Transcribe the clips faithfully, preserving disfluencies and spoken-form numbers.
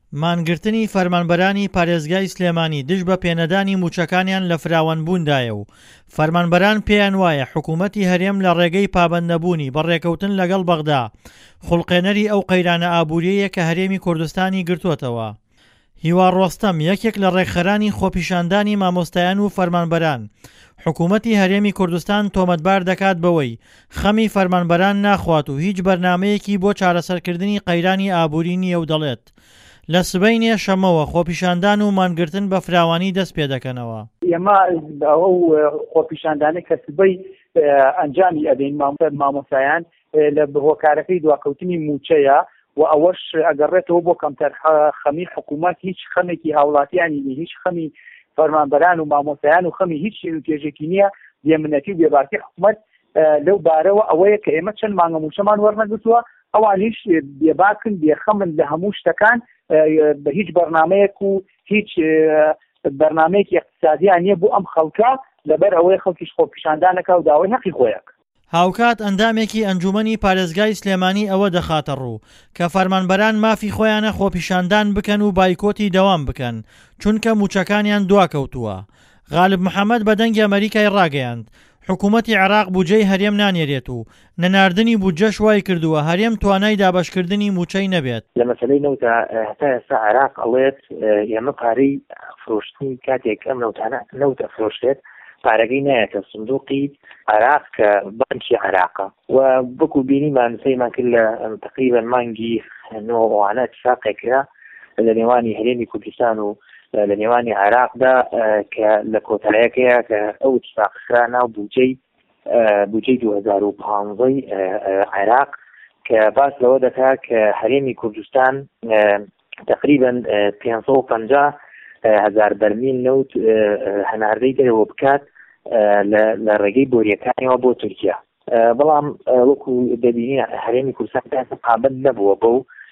مانگرتنی فەرمانبەرانی پارێزگای سلێمانی دژ بە پێنەدانی موچەکانیان لە فراوانبووندایە و فەرمانبەران پێیان وایە حکوومەتی هەرێم لە ڕێگەی پابەندنەبوونی بەڕێکەوتن لەگەڵ بەغدا خوڵقێنەری ئەو قەیرانە ئابووریەیە کە هەرێمی کوردستانی گرتووەتەوە. هیوا ڕۆستەم یەکێک لە ڕێکخەرانی خۆپیشاندانی مامۆستایان و فەرمانبەران حکوومەتی هەرێمی کوردستان تۆمەتبار دەکات بەوەی خەمی فەرمانبەران ناخوات و هیچ بەرنامەیەکی بۆ چارەسەرکردنی قەیرانی ئابووری نییە و دەڵێت لە سبەینێ شەمەوە خۆپیشاندان و مانگرتن بە فراوانی دەست پێ دەکەنەوە. ئێمە ئەو خۆپیشاندانە کە سبەی ئەنجامی ئەدەین مامۆستایان لە هۆکارەکەی دواکەوتنی موچەیە و ئەوەش ئەگەڕێتەوە بۆ کەمتەر خەمی حکوومەت هیچ خەمێکی هاوڵاتیانی هیچ خەمی فەرمانبەران و مامۆستایان و خەمی هیچ شێوکێژێکی نییە بێمنەتی و بێباکی حکوومەت لەو بارەوە ئەوەیە کە ئێمە چەند مانگە موچەمان وەرنەگرتووە ئەوانیش بێباکن بێخەمن لە هەموو شتەکان بە هیچ بەرنامەیەک و هیچ بەرنامەیەکی اقتصادیان نییە بۆ ئەم خەڵکە لەبەر ئەوەی خەڵکیش خۆپیشاندانەکە و داوای حەقی خۆیەک. هاوکات ئەندامێکی ئەنجومەنی پارێزگای سلێمانی ئەوە دەخاتە ڕوو کە فەرمانبەران مافی خۆیانە خۆپیشاندان بکەن و بایکۆتی دەوام بکەن چونکە موچەکانیان دواکەوتووە. غالب محەممەد بە دەنگی ئەمریکای ڕاگەیاند حکوومەتی عێراق بودجەی هەرێم نانێرێت و نەناردنی بودجەش وای کردووە هەرێم توانای دابەشکردنی موچەی نەبێت. لە مەسەلەی نەوتە هەتا ئێستا عێراق ئەڵێت ئێمە پارەی فرۆشتنی کاتێک ئەم نەوتانە نەوتە فرۆشتێت پارەکەی نایەتە سندوقی عێراق کە بانکی عێراقە و بکو بینیمان سەیمان کرد لە تقریبا مانگی نۆوانە اتفاقێکرا لە نێوانی هەرێمی کوردستان و لە نێوانی عێراقدا کە لە کۆتایەکەیە کە ئەو اتفاقکرا ناو بودجەی بودجەی دوو هەزار و پانزەی عێراق کە باس لەوە دەکات کە هەرێمی کوردستان تقریبا پێنج سەد و پەنجا هزار بەرمیل نەوت هەناردەی دەرەوە بکات لە ڕێگەی بۆریەکانیەوە بۆ تورکیا. بەڵام وەکو دەبینی هەرێمی کوردستان پابەند نەبووە بەو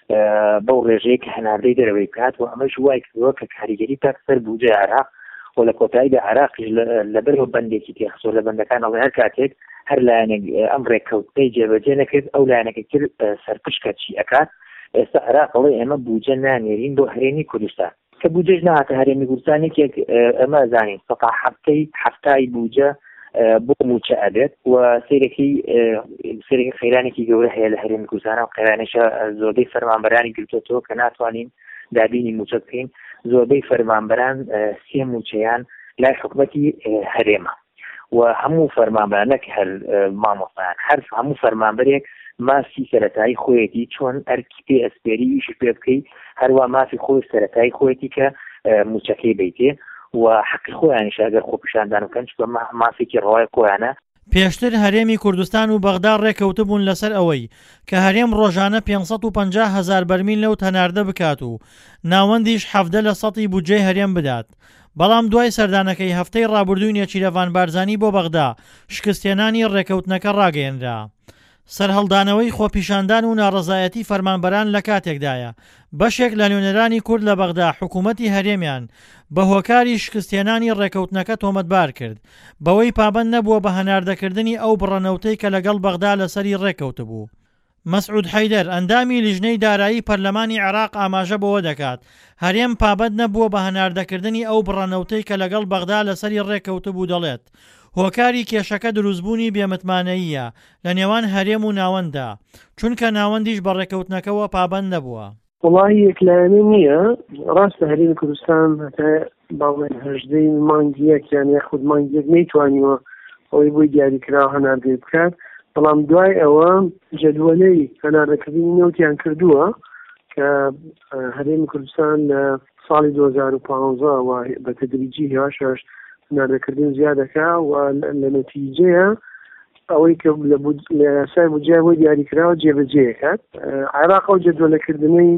بەو ڕێژەیە کە هەناردەی دەرەوەی بکات و ئەمەش وای کردووە کە کاریگەری تاک سەر بودجەی عێراق و لە کۆتاییدا عێراقیش لەبەرەوە بەندێکی تێخستۆ لە بەندەکان ئەڵێ هەر کاتێک هەر لایەنێک ئەم ڕێککەوتنەی جێبەجێ نەکرد ئەو لایەنەکە کرد سەرپشکە چی ئەکات. ئێستا عێراق ئەڵێ ئێمە بودجە نانێرین بۆ هەرێمی کوردستان کە بودجەش نهاتە هەرێمی کوردستانێکێک ئەمە زانین سەتا هەفتەی هەفتای بودجە بۆ موچە ئەبێت و سیرێکی سیرێکی خەیرانێکی گەورە هەیە لە هەرێمی کوردستان و قەیرانێشە زۆربەی فەرمانبەرانی گرتووەتەوە کە ناتوانین دابینی موچە بکەین. زۆربەی فەرمانبەران سێ موچەیان لای حکوومەتی هەرێمە و هەموو فەرمانبەرانەک هەر مامۆستایان هەر هەموو فەرمانبەرێک ماسی سەرەتایی خۆیەتی چۆن ئەرکی پێ ئەسپێری ئیشی پێ بکەی هەروە مافی خۆی سەرەتایی خۆیەتی کە موچەکەی بیتێ و حەقی خۆیانیش ئەگەر خۆپیشاندان بکەن چونکە مافێکی ڕەوای خۆیانە. پێشتر هەرێمی کوردستان و بەغدا ڕێکەوتە بوون لەسەر ئەوەی کە هەرێم ڕۆژانە پێنج سەد و پەنجا هەزار بەرمیل لەو هەناردە بکات و ناوەندیش حەفدە لە سەدی بودجەی هەرێم بدات. بەڵام دوای سەردانەکەی هەفتەی ڕابردووی نێچیرەڤان بارزانی بۆ بەغدا شکستێنانی ڕێکەوتنەکە ڕاگەیەنرا. سەرهەڵدانەوەی خۆپیشاندان و ناڕەزایەتی فەرمانبەران لە کاتێکدایە بەشێک لە نوێنەرانی کورد لە بەغدا حکوومەتی هەرێمیان بە هۆکاری شکستێنانی ڕێکەوتنەکە تۆمەتبار کرد بەوەی پابەند نەبووە بە هەناردەکردنی ئەو بڕەنەوتەی کە لەگەڵ بەغدا لەسەری ڕێکەوت بوو. مەسعود حەیدەر ئەندامی لیژنەی دارایی پەرلەمانی عێراق ئاماژە بەوە دەکات هەرێم پابەند نەبووە بە هەناردەکردنی ئەو بڕەنەوتەی کە لەگەڵ بەغدا لەسەری ڕێکەوت بوو دەڵێت هۆکاری کێشەکە دروستبوونی بێمتمانەییە لە نێوان هەرێم و ناوەنددا چونکە ناوەندیش بە ڕێکەوتنەکەەوە پابەند نەبووە. وڵی یەکلایەنە نییە ڕاستە هەرێمی کوردستان هەتا باڵێن هەژدەی مانگیەک یان یاخود مانگیەک نەیتوانیوە ئەوەی بۆی دیاریکراوە هەناردەی بکات بەڵام دوای ئەوە جەدوەلەی هەناردەکردنی نەوتیان کردووە کە هەرێمی کوردستان لە ساڵی دوو هەزار و پانزە و بە تەدریجی هێواشەش هەناردەکردن زیادەکە و لە نەتیجەیە ئەوەی کە لە یاسای بودجە بۆی دیاریکراوە جێبەجێەکات. عێراق ئەو جەدوەلەکردنەی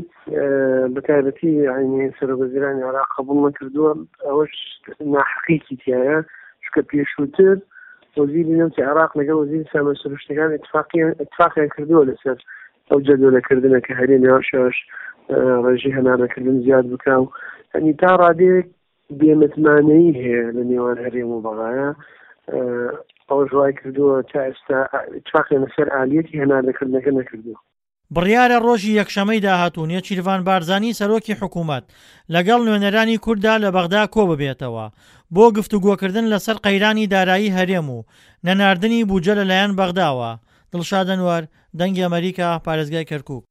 بەتایبەتی عینی سەرۆکوەزیرانی عێراق قبوڵ نەکردووە ئەوەش ناحەقیقی تایە چونکە پێشووتر وەزیری نەوتی عێراق لەگەڵ وەزیری سامانە سروشتەکان اتفاقیان کردووە لەسەر ئەو جەدوەلەکردنە کە هەرێمی هێواشەش ڕێژەی هەناردەکردن زیاد بکا و هەنی تا ڕادەیەک بێمتمانەیی هەیە لە نێوان هەرێم و بەغایە ئەوە ژوای کردووە تا ئێستا اتفاقیان لەسەر ئالیەتی هەناردەکردنەکە نەکردووە. بڕیارە ڕۆژی یەکشەمەی داهاتوو نێچیروان بارزانی سەرۆکی حکوومەت لەگەڵ نوێنەرانی کووردا لە بەغدا کۆ ببێتەوە بۆ گفتوگۆکردن لەسەر قەیرانی دارایی هەرێم و نەناردنی بوجە لەلایەن بەغداوە. دڵشاد ئەنوەر، دەنگی ئەمریکا، پارێزگای کەرکووک.